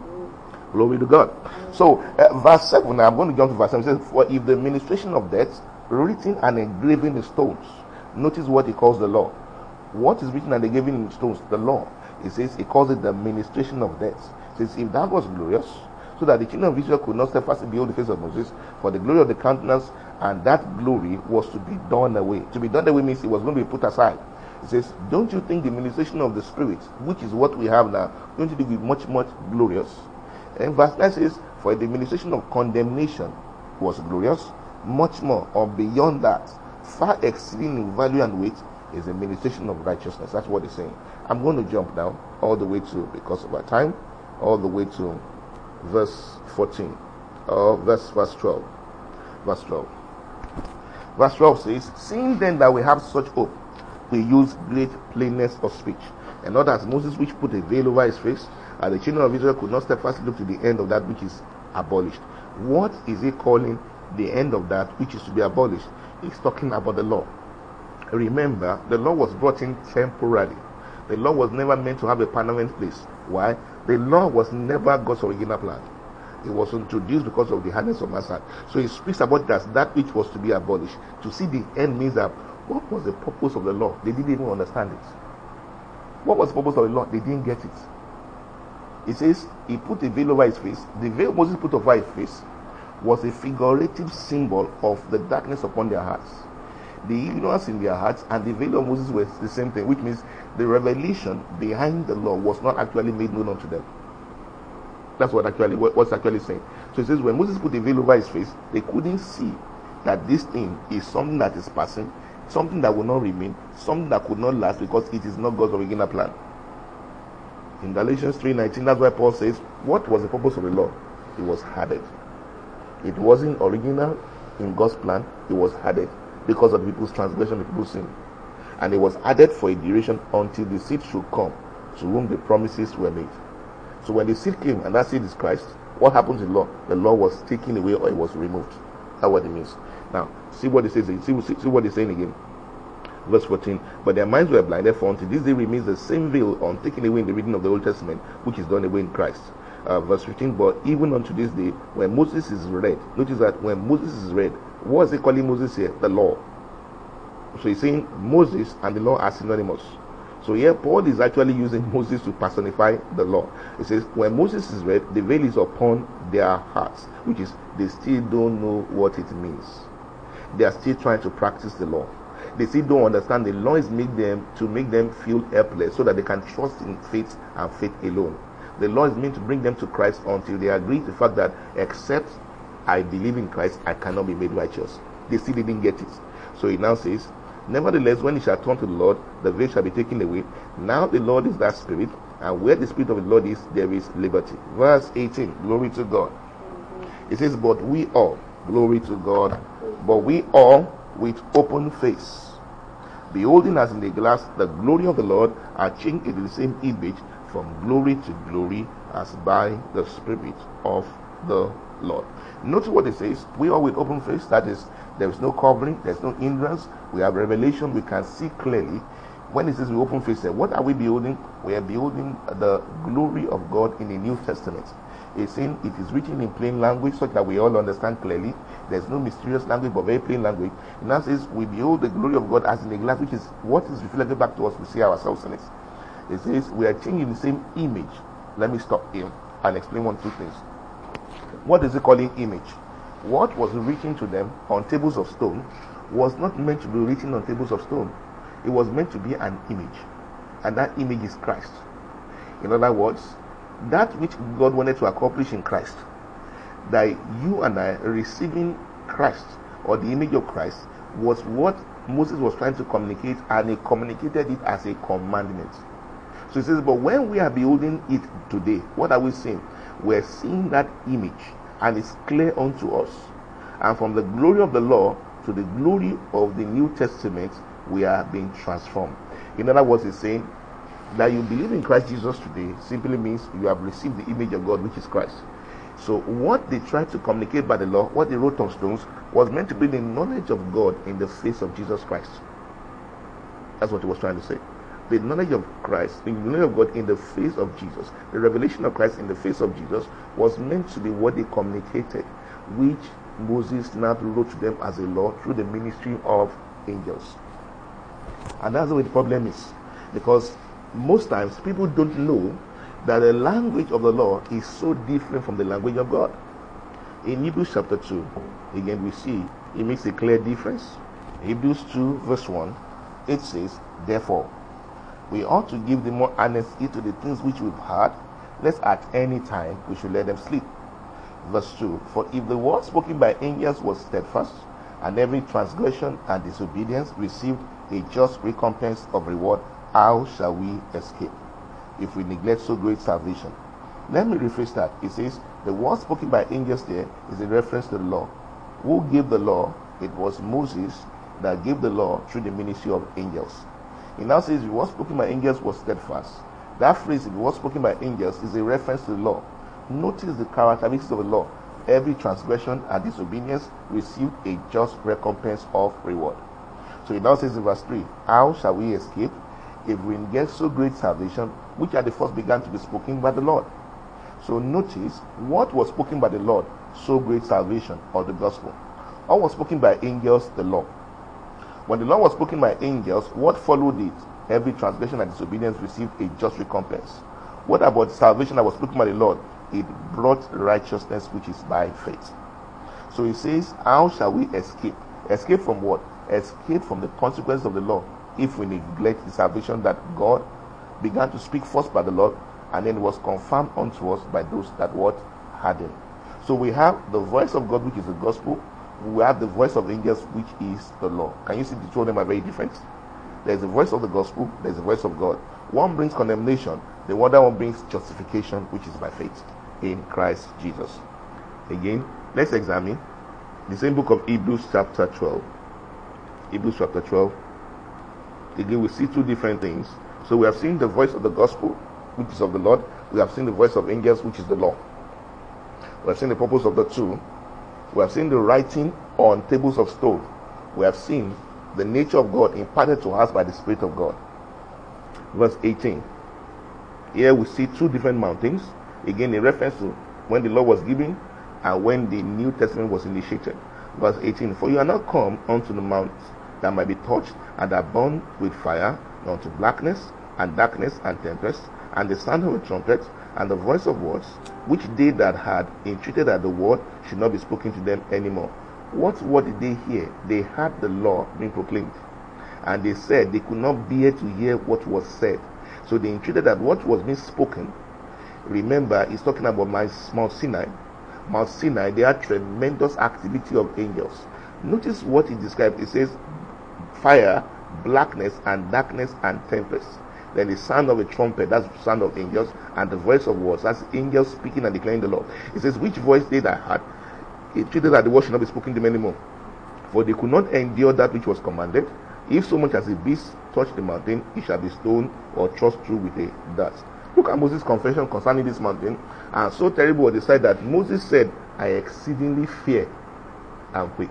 Glory to God. So, verse 7, I'm going to jump to verse 7. It says, for if the ministration of death, written and engraven in stones. Notice what he calls the law. What is written and engraven in stones? The law. It says, he calls it the ministration of death. It says, if that was glorious, so that the children of Israel could not steadfastly behold the face of Moses, for the glory of the countenance, and that glory was to be done away. To be done away means it was going to be put aside. It says, don't you think the ministration of the Spirit, which is what we have now, don't you think it be much, much glorious? And verse 9 says, for the ministration of condemnation was glorious, much more or beyond that, far exceeding in value and weight, is the ministration of righteousness. That's what it's saying. I'm going to jump down all the way to, because of our time, all the way to verse 14, or verse 12. Verse 12. Verse 12 says, seeing then that we have such hope, we use great plainness of speech. And not as Moses, which put a veil over his face, and the children of Israel could not steadfastly look to the end of that which is abolished. What is he calling the end of that which is to be abolished? He's talking about the law. Remember, the law was brought in temporarily. The law was never meant to have a permanent place. Why? The law was never God's original plan. It was introduced because of the hardness of man's heart. So he speaks about that which was to be abolished. To see the end means that what was the purpose of the law? They didn't even understand it. What was the purpose of the law? They didn't get it. It says he put a veil over his face. The veil Moses put over his face was a figurative symbol of the darkness upon their hearts, the ignorance in their hearts, and the veil of Moses was the same thing, which means the revelation behind the law was not actually made known unto them. That's what's actually saying. So it says when Moses put the veil over his face, they couldn't see that this thing is something that is passing, something that will not remain, something that could not last, because it is not God's original plan. In Galatians 3:19, that's why Paul says, what was the purpose of the law? It was added. It wasn't original in God's plan. It was added because of the people's transgression, the people's sin. And it was added for a duration until the seed should come, to whom the promises were made. So when the seed came, and that seed is Christ, what happened to the law? The law was taken away, or it was removed. That's what it means. Now, see what it says. See what it's saying again. Verse 14. But their minds were blinded, for until this day remains the same veil taken away in the reading of the Old Testament, which is done away in Christ. Verse 15. But even unto this day, when Moses is read, notice that when Moses is read, what is he calling Moses here? The law. So he's saying Moses and the law are synonymous. So here Paul is actually using Moses to personify the law. It says when Moses is read, the veil is upon their hearts, which is they still don't know what it means. They are still trying to practice the law. They still don't understand the law is made them to make them feel helpless, so that they can trust in faith and faith alone. The law is meant to bring them to Christ until they agree to the fact that except I believe in Christ, I cannot be made righteous. They still didn't get it. So he now says, nevertheless, when he shall turn to the Lord, the veil shall be taken away. Now the Lord is that Spirit, and where the Spirit of the Lord is, there is liberty. Verse 18, glory to God. It says, but we all, glory to God, but we all with open face, beholding as in a glass the glory of the Lord, are changed into the same image from glory to glory, as by the Spirit of the Lord. Notice what it says, we all with open face. That is, there is no covering, there's no hindrance, we have revelation, we can see clearly. When it says we open face, what are we beholding? We are beholding the glory of God in the New Testament. It's saying it is written in plain language, such that we all understand clearly. There's no mysterious language, but very plain language. And now says we behold the glory of God as in a glass, which is what is reflected back to us. We see ourselves in it. It says we are changing the same image. Let me stop here and explain two things. What is it calling image? What was written to them on tables of stone was not meant to be written on tables of stone. It was meant to be an image, and that image is Christ. In other words, that which God wanted to accomplish in Christ, that you and I receiving Christ, or the image of Christ, was what Moses was trying to communicate, and he communicated it as a commandment. So it says, but when we are beholding it today, what are we seeing? We're seeing that image, and it's clear unto us. And from the glory of the law to the glory of the New Testament, we are being transformed. In other words, it's saying that you believe in Christ Jesus today simply means you have received the image of God, which is Christ. So what they tried to communicate by the law, what they wrote on stones, was meant to be the knowledge of God in the face of Jesus Christ. That's what he was trying to say. The knowledge of Christ, the knowledge of God in the face of Jesus, the revelation of Christ in the face of Jesus was meant to be what they communicated, which Moses now wrote to them as a law through the ministry of angels. And that's the way the problem is, because most times people don't know that the language of the law is so different from the language of God. In Hebrews chapter 2, again we see it makes a clear difference. Hebrews 2 verse 1, it says, therefore, we ought to give the more earnest heed to the things which we've heard, lest at any time we should let them sleep. Verse 2, for if the word spoken by angels was steadfast, and every transgression and disobedience received a just recompense of reward, how shall we escape if we neglect so great salvation? Let me rephrase that. It says the word spoken by angels there is a reference to the law. Who gave the law? It was Moses that gave the law through the ministry of angels. It now says the word spoken by angels was steadfast. That phrase, the word spoken by angels, is a reference to the law. Notice the characteristics of the law. Every transgression and disobedience received a just recompense of reward. So it now says in verse 3, how shall we escape if we get so great salvation, which at the first began to be spoken by the Lord? So notice what was spoken by the Lord, so great salvation, or the gospel. What was spoken by angels, the law. When the law was spoken by angels, what followed it? Every transgression and disobedience received a just recompense. What about salvation that was spoken by the Lord? It brought righteousness, which is by faith. So it says, how shall we escape? Escape from what? Escape from the consequences of the law if we neglect the salvation that God began to speak first by the Lord, and then was confirmed unto us by those that what had him. So we have the voice of God, which is the gospel. We have the voice of angels, which is the law. Can you see the two of them are very different? There's the voice of the gospel, there's the voice of God. One brings condemnation, the other one brings justification, which is by faith in Christ Jesus. Again, let's examine the same book of Hebrews chapter 12. Hebrews chapter 12. Again, we see two different things. So we have seen the voice of the gospel, which is of the Lord. We have seen the voice of angels, which is the law. We have seen the purpose of the two. We have seen the writing on tables of stone. We have seen the nature of God imparted to us by the Spirit of God. Verse 18. Here we see two different mountains. Again, in reference to when the law was given and when the New Testament was initiated. Verse 18. For you are not come unto the mount that might be touched and are burned with fire, unto blackness and darkness and tempest, and the sound of a trumpet, and the voice of words, which they that had entreated that the word should not be spoken to them anymore. What word did they hear? They heard the law being proclaimed, and they said they could not bear to hear what was said. So they entreated that what was being spoken. Remember, he's talking about Mount Sinai. Mount Sinai, they had tremendous activity of angels. Notice what he described. It says fire, blackness and darkness and tempest. Then the sound of a trumpet, that's the sound of angels, and the voice of words, that's angels speaking and declaring the law. It says, which voice they that had, it treated that the word should not be spoken to them anymore. For they could not endure that which was commanded. If so much as a beast touch the mountain, it shall be stoned or thrust through with a dart. Look at Moses' confession concerning this mountain. And so terrible was the sight that Moses said, I exceedingly fear and quake.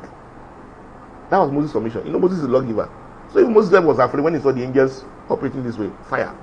That was Moses' submission. You know, Moses is the lawgiver. So even Moses was afraid when he saw the angels operating this way, fire.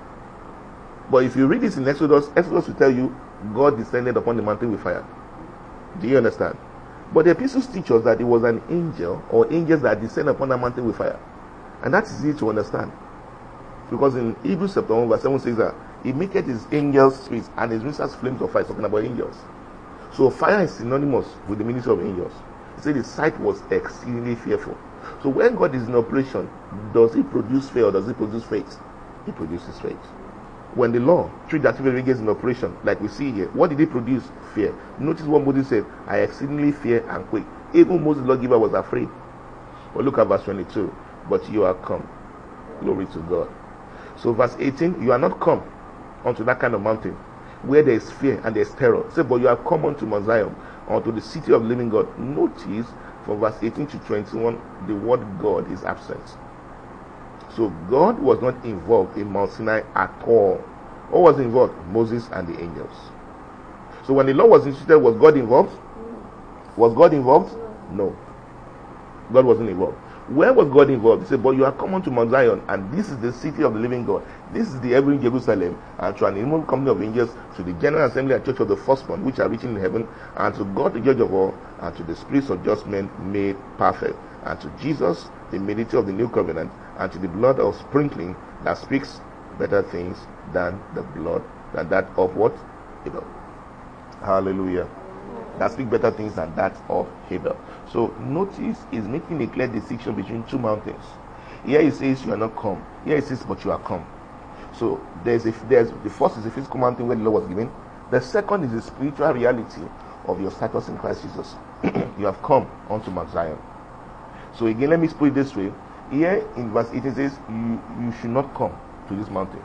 But if you read this in Exodus, Exodus will tell you God descended upon the mountain with fire. Do you understand? But the epistles teach us that it was an angel or angels that descended upon the mountain with fire. And that is easy to understand. Because in Hebrews chapter 1 verse 7 says that he maketh his angels spirits and his ministers flames of fire, talking about angels. So fire is synonymous with the ministry of angels. He said the sight was exceedingly fearful. So when God is in operation, does he produce fear or does he produce faith? He produces faith. When the law, through the activity is in operation, like we see here, what did he produce? Fear. Notice what Moses said, I exceedingly fear and quake. Even Moses, the lawgiver, was afraid. But look at verse 22. But you are come. Glory to God. So verse 18, you are not come unto that kind of mountain where there is fear and there is terror. Say, but you have come unto Mount Zion, unto the city of the living God. Notice from verse 18 to 21, the word God is absent. So God was not involved in Mount Sinai at all. What was involved? Moses and the angels. So when the law was instituted, was God involved? Was God involved? No. God wasn't involved. Where was God involved? He said, but you are come unto Mount Zion, and this is the city of the living God. This is the heavenly Jerusalem, and to an innumerable company of angels, to the general assembly and church of the firstborn, which are reaching in heaven, and to God the judge of all, and to the spirits of just men made perfect, and to Jesus, the mediator of the new covenant, and to the blood of sprinkling that speaks better things than the blood, than that of what? Abel. Hallelujah. That speak better things than that of Abel. So notice is making a clear distinction between two mountains. Here he says you are not come. Here he says but you are come. So there's the first is the physical mountain where the law was given. The second is the spiritual reality of your status in Christ Jesus. You have come onto Mount Zion. So again, let me put it this way. Here in verse 18 says, you should not come to this mountain.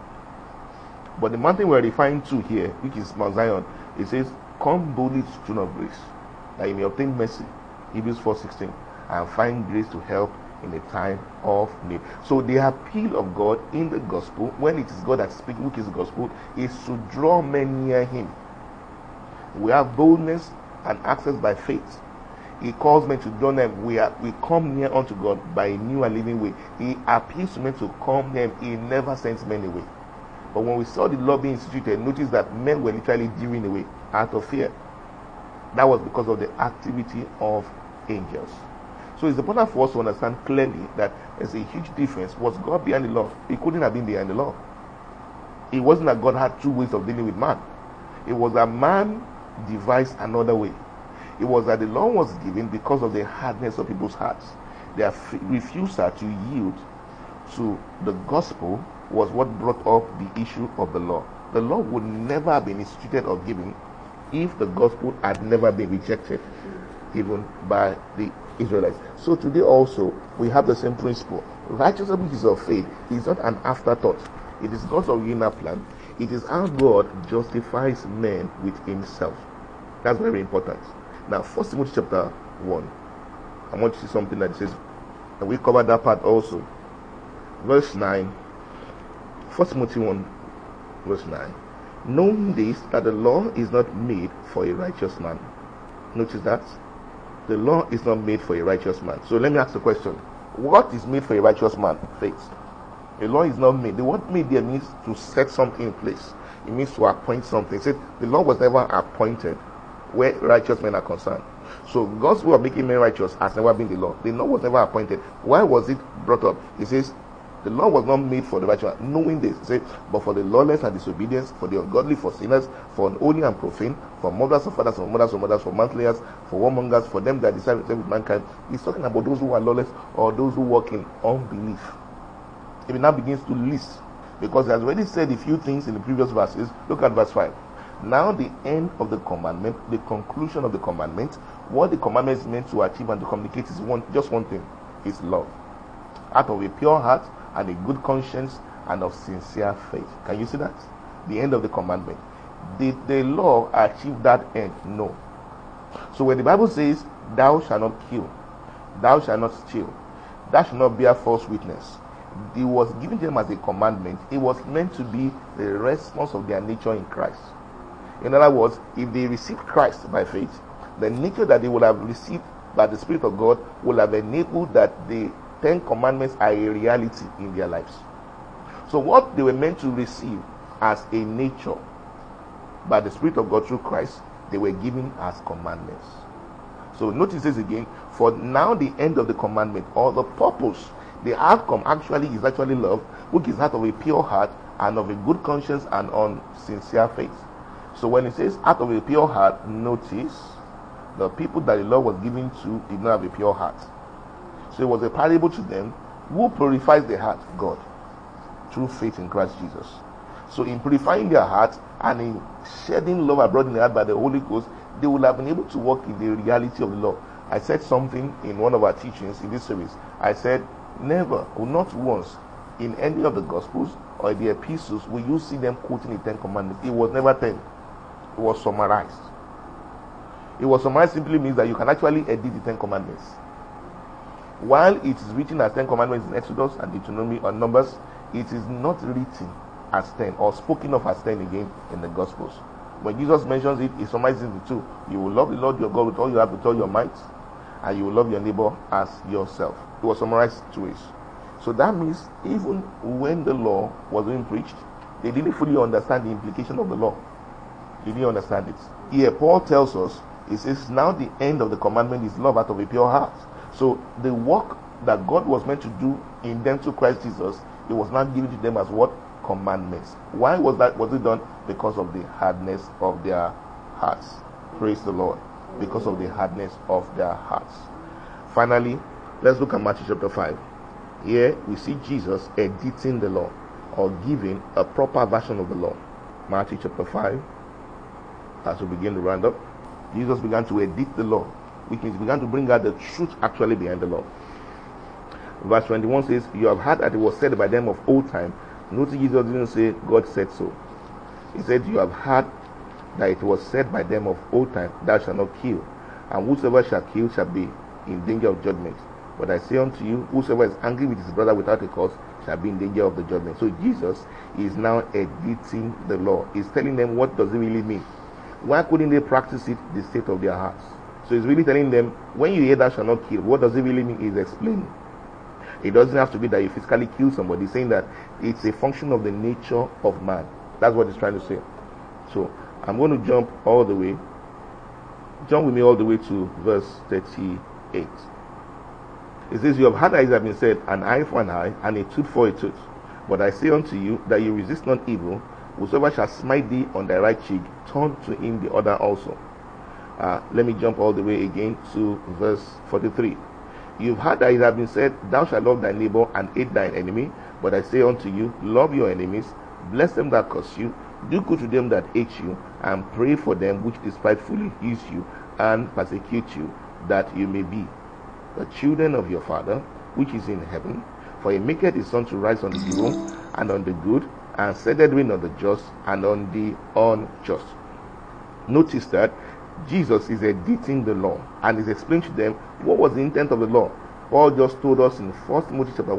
But the mountain we're referring to here, which is Mount Zion, it says, come boldly to the throne of grace, that you may obtain mercy, Hebrews 4:16, and find grace to help in a time of need. So the appeal of God in the gospel, when it is God that speaks, which is the gospel, is to draw men near him. We have boldness and access by faith. He calls men to draw them. We come near unto God by a new and living way. He appeals to men to come near him. He never sends men away. But when we saw the law being instituted, notice that men were literally driven away out of fear. That was because of the activity of angels. So it's important for us to understand clearly that there's a huge difference. Was God behind the law? He couldn't have been behind the law. It wasn't that God had two ways of dealing with man. It was that man devised another way. It was that the law was given because of the hardness of people's hearts. Their refusal to yield to the gospel was what brought up the issue of the law. The law would never have been instituted or given if the gospel had never been rejected, even by the Israelites. So today also, we have the same principle. Righteousness, which is of faith, is not an afterthought. It is God's original plan. It is how God justifies men with himself. That's very important. Now, 1 Timothy chapter 1. I want to see something that says, and we covered that part also. Verse 9. 1 Timothy 1, verse 9. Knowing this, that the law is not made for a righteous man. Notice that. The law is not made for a righteous man. So let me ask the question. What is made for a righteous man? Faith. The law is not made. The word made there means to set something in place. It means to appoint something. It said the law was never appointed where righteous men are concerned. So God's way of making men righteous has never been the law. The law was never appointed. Why was it brought up? It says the law was not made for the righteous, knowing this. It says, but for the lawless and disobedience, for the ungodly, for sinners, for unholy and profane, for mothers of fathers, for mothers of mothers, for mantlers, for warmongers, for them that decide with mankind. He's talking about those who are lawless or those who walk in unbelief. If it now begins to list, because he has already said a few things in the previous verses. Look at verse 5. Now the end of the commandment, the conclusion of the commandment, what the commandment is meant to achieve and to communicate is just one thing, is love. Out of a pure heart and a good conscience and of sincere faith. Can you see that? The end of the commandment. Did the law achieve that end? No. So when the Bible says, thou shalt not kill, thou shalt not steal, thou shalt not bear false witness, it was given to them as a commandment. It was meant to be the response of their nature in Christ. In other words, if they received Christ by faith, the nature that they would have received by the Spirit of God will have enabled that the 10 commandments are a reality in their lives. So what they were meant to receive as a nature by the Spirit of God through Christ, they were given as commandments. So notice this again. For now the end of the commandment, or the purpose, the outcome actually is actually love, which is out of a pure heart and of a good conscience and on sincere faith. So when it says out of a pure heart, notice the people that the law was given to did not have a pure heart. So it was a parable to them. Who purifies the heart? God, through faith in Christ Jesus. So in purifying their heart and in shedding love abroad in the heart by the Holy Ghost, they will have been able to walk in the reality of the law. I said something in one of our teachings in this series. I said, never, or not once, in any of the Gospels or the epistles will you see them quoting the 10 commandments. It was never 10. It was summarized. It was summarized simply means that you can actually edit the 10 commandments. While it is written as 10 commandments in Exodus and Deuteronomy or Numbers, it is not written as 10 or spoken of as 10 again in the Gospels. When Jesus mentions it, he summarizes it into 2. You will love the Lord your God with all you have, with all your might, and you will love your neighbor as yourself. It was summarized 2 ways. So that means even when the law was being preached, they didn't fully understand the implication of the law. They didn't understand it. Here, Paul tells us, he says, now the end of the commandment is love out of a pure heart. So the work that God was meant to do in them through Christ Jesus, it was not given to them as what? Commandments. Why was that? Was it done? Because of the hardness of their hearts. Praise the Lord. Because of the hardness of their hearts. Finally, let's look at Matthew chapter 5. Here we see Jesus editing the law or giving a proper version of the law. Matthew chapter 5, as we begin to round up, Jesus began to edit the law, which means he began to bring out the truth actually behind the law. Verse 21 says, you have heard that it was said by them of old time. Notice Jesus didn't say God said so. He said, you have heard that it was said by them of old time, thou shalt not kill, and whosoever shall kill shall be in danger of judgment. But I say unto you, whosoever is angry with his brother without a cause shall be in danger of the judgment. So Jesus is now editing the law. He's telling them what does it really mean. Why couldn't they practice it? The state of their hearts. So he's really telling them, when you hear thou shalt not kill, what does it really mean? He's explaining. It doesn't have to be that you physically kill somebody. He's saying that it's a function of the nature of man. That's what he's trying to say. So I'm going to jump with me all the way to verse 38. It says, you have heard that it has been said, an eye for an eye, and a tooth for a tooth. But I say unto you, that you resist not evil. Whosoever shall smite thee on thy right cheek, turn to him the other also. Let me jump all the way again to verse 43. You've heard that it has been said, thou shalt love thy neighbor and hate thine enemy. But I say unto you, love your enemies, bless them that curse you, do good to them that hate you, and pray for them which despitefully use you and persecute you, that you may be the children of your Father which is in heaven. For he maketh his sun to rise on the evil and on the good, and setteth rain on the just and on the unjust. Notice that Jesus is editing the law and is explaining to them what was the intent of the law. Paul just told us in 1 Timothy chapter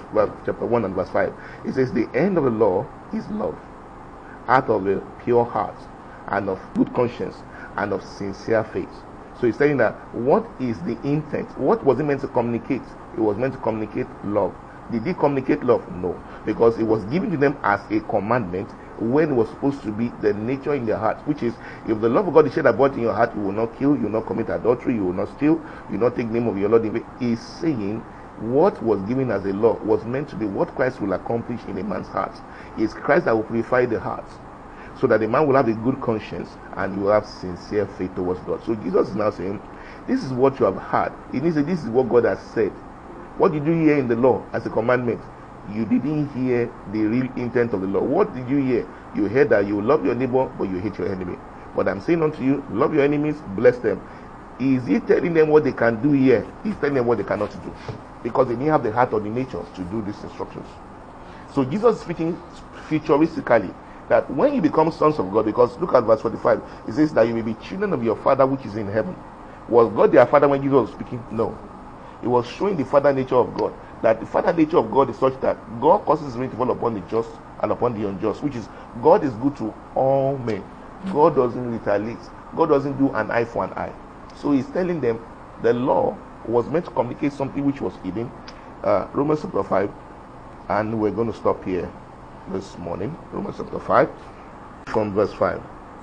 1 and verse 5. It says, the end of the law is love, out of a pure heart, and of good conscience, and of sincere faith. So he's saying that what is the intent? What was it meant to communicate? It was meant to communicate love. Did he communicate love? No. Because it was given to them as a commandment when it was supposed to be the nature in their heart, which is, if the love of God is shed abroad in your heart, you will not kill, you will not commit adultery, you will not steal, you will not take the name of your Lord in vain. He's saying what was given as a law was meant to be what Christ will accomplish in a man's heart. It's Christ that will purify the heart, so that the man will have a good conscience and you will have sincere faith towards God. So Jesus is now saying, this is what you have heard. It means that this is what God has said. What did you hear in the law as a commandment? You didn't hear the real intent of the law. What did you hear? You heard that you love your neighbor, but you hate your enemy. But I'm saying unto you, love your enemies, bless them. Is he telling them what they can do here? He's telling them what they cannot do, because they didn't have the heart or the nature to do these instructions. So Jesus is speaking futuristically, that when you become sons of God, because look at verse 45, it says that you may be children of your Father which is in heaven. Was God their Father when Jesus was speaking? No. It was showing the Father nature of God, that the Father nature of God is such that God causes rain to fall upon the just and upon the unjust, which is, God is good to all men. God doesn't retaliate. God doesn't do an eye for an eye. So he's telling them the law was meant to communicate something which was hidden. Romans chapter 5, and we're going to stop here this morning. Romans chapter 5 from verse 5.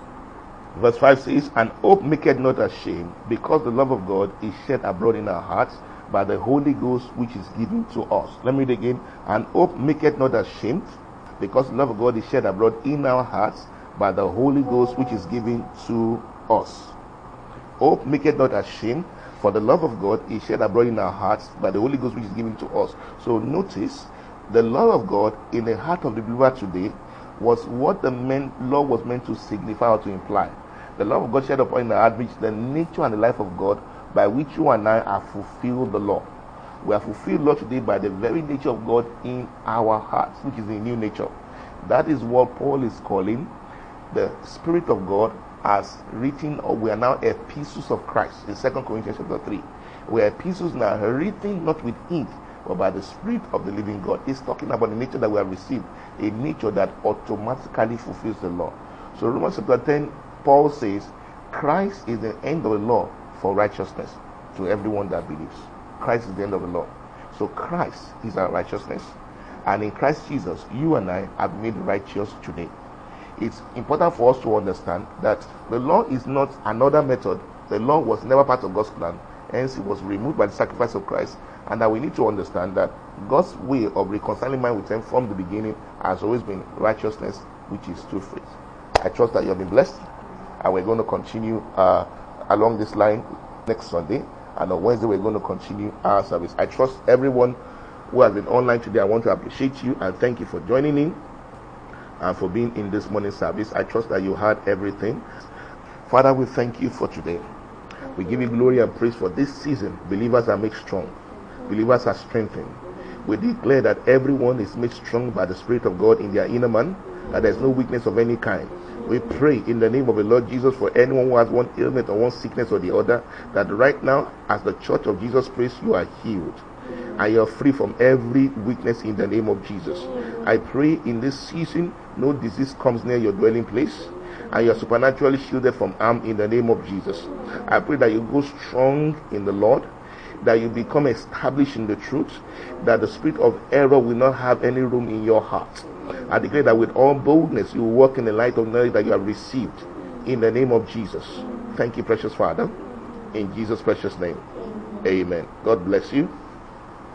Verse 5 says, and hope maketh not ashamed, because the love of God is shed abroad in our hearts by the Holy Ghost which is given to us. Let me read again. And hope maketh not ashamed, because the love of God is shed abroad in our hearts by the Holy Ghost which is given to us. Hope maketh not ashamed, for the love of God is shed abroad in our hearts by the Holy Ghost which is given to us. So notice, the love of God in the heart of the believer today was what the law was meant to signify or to imply. The love of God shed upon our heart, which is the nature and the life of God, by which you and I have fulfilled the law. We have fulfilled law today by the very nature of God in our hearts, which is a new nature. That is what Paul is calling the Spirit of God as written, or we are now epistles of Christ in 2 Corinthians chapter 3. We are epistles now written not with ink, but by the Spirit of the living God. He's talking about the nature that we have received, a nature that automatically fulfills the law. So Romans chapter 10, Paul says, Christ is the end of the law for righteousness to everyone that believes. Christ is the end of the law. So Christ is our righteousness. And in Christ Jesus, you and I are made righteous today. It's important for us to understand that the law is not another method. The law was never part of God's plan. Hence, it was removed by the sacrifice of Christ. And that we need to understand that God's way of reconciling man with him from the beginning has always been righteousness, which is through faith. I trust that you have been blessed. And we're going to continue along this line next Sunday. And on Wednesday, we're going to continue our service. I trust everyone who has been online today. I want to appreciate you and thank you for joining in. and for being in this morning service. I trust that you heard everything. Father, we thank you for today. We give you glory and praise for this season. Believers are made strong. Believers are strengthened. We declare that everyone is made strong by the Spirit of God in their inner man, that there is no weakness of any kind. We pray in the name of the Lord Jesus for anyone who has one ailment or one sickness or the other, that right now, as the Church of Jesus Christ, you are healed and you are free from every weakness in the name of Jesus. I pray in this season, no disease comes near your dwelling place, and you are supernaturally shielded from harm in the name of Jesus. I pray that you go strong in the Lord, that you become established in the truth, that the spirit of error will not have any room in your heart. I declare that with all boldness you will walk in the light of knowledge that you have received in the name of Jesus. Thank you, precious Father. In Jesus' precious name. Amen. God bless you.